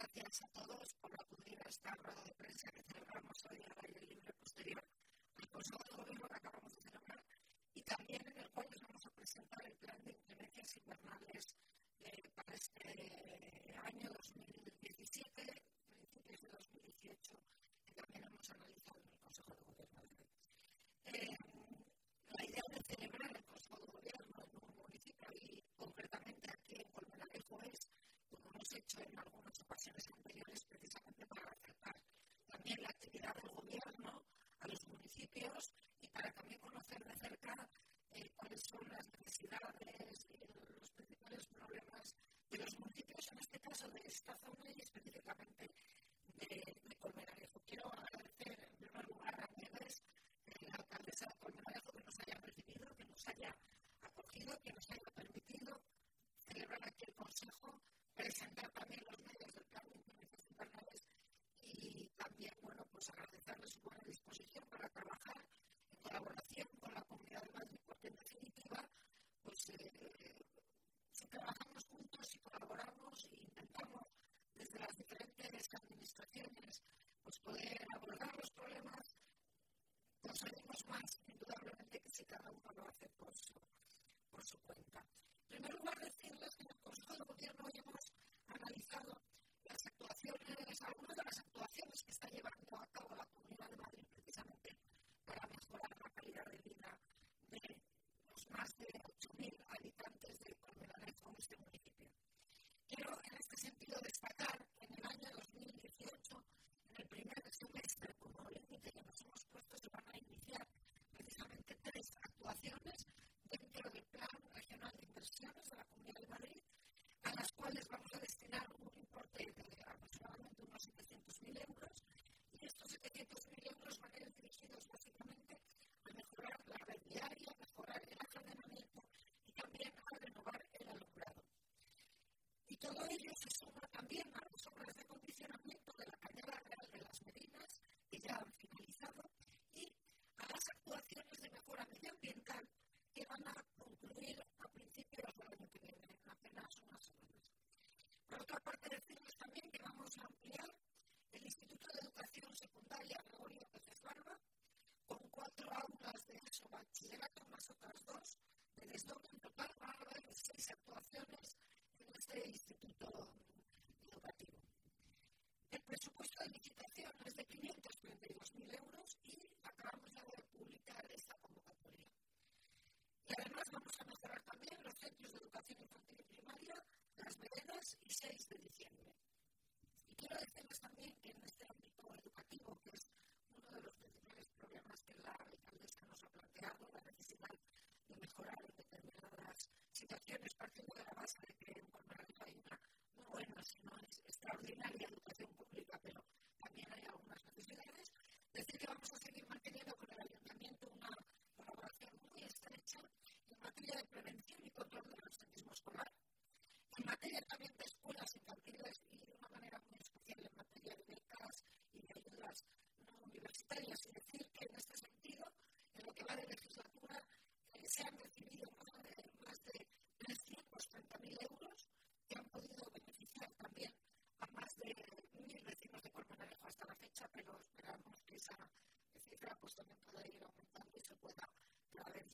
gracias a todos por acudir a esta rueda de prensa que celebramos hoy al aire libre posterior al Consejo de Gobierno que acabamos de celebrar y también en el cual les vamos a presentar el plan de inclemencias invernales para este año 2017, principios de 2018, que también hemos analizado en el Consejo de Gobierno de hoy. La idea de celebrar el Consejo de Gobierno en un municipio y concretamente aquí en Colmenarejo es, como hemos hecho en algunas ocasiones anteriores, precisamente para acercar también la actividad del Gobierno a los municipios y para también conocer de cerca cuáles son las necesidades y los principales problemas de los municipios, en este caso de esta zona y específicamente de Colmenarejo. Quiero agradecer en primer lugar a Nieves, la alcaldesa de Colmenarejo, que nos haya recibido, que nos haya acogido, que nos haya permitido celebrar aquí el Consejo, presentar también los medios del plan de inclemencias invernales y también, bueno, pues agradecerles su buena disposición para trabajar en colaboración con la Comunidad de Madrid, porque en definitiva, pues si trabajamos juntos y colaboramos e intentamos desde las diferentes administraciones pues poder abordar los problemas, conseguimos más, indudablemente, que si cada uno lo hace por su cuenta. En primer lugar, decirles que en el Consejo de Gobierno hoy hemos analizado las actuaciones, algunas de las actuaciones que está llevando a cabo la Comunidad de Madrid precisamente para mejorar la calidad de vida de los más de 8.000 habitantes de Colmenarejo, este municipio. Quiero en este sentido destacar que en el año 2018, en el primer semestre, como límite que nos hemos puesto, se van a iniciar precisamente 3 actuaciones dentro del Plan Regional de Inversiones de la Comunidad de Madrid, a las cuales vamos a destinar un importe de aproximadamente unos 700.000 euros, y estos 700.000 euros van a ir dirigidos básicamente a mejorar la red viaria, a mejorar el aclaramiento y también a renovar el alumbrado. Y todo ello se suma también a las obras de acondicionamiento de la Cañada Real de las Merinas, que ya han finalizado, y a las actuaciones de mejora medioambiental que van a concluir a principios del año que viene, en apenas unas semanas. Por otra parte, decirles también que vamos a ampliar el Instituto de Educación Secundaria Gregorio Pérez Barba con 4 aulas de ESO bachillerato más otras 2 de desdoble. En total van a haber 6 actuaciones en este instituto educativo. El presupuesto de licitación es de 532.000 euros y acabamos ya de publicar esta convocatoria. Y además vamos a mejorar también los centros de educación infantil y primaria, las veredas y 6 de diciembre. Y quiero decirles también que en este ámbito educativo, que es uno de los principales problemas que la alcaldesa nos ha planteado, la necesidad de mejorar en determinadas situaciones, partiendo de la base de que en Colmenarejo hay una muy buena, si no es extraordinaria educación pública, pero también hay algunas necesidades. Decir que vamos a seguir manteniendo con el ayuntamiento una colaboración muy estrecha en materia de prevención y control del absentismo escolar, en materia también de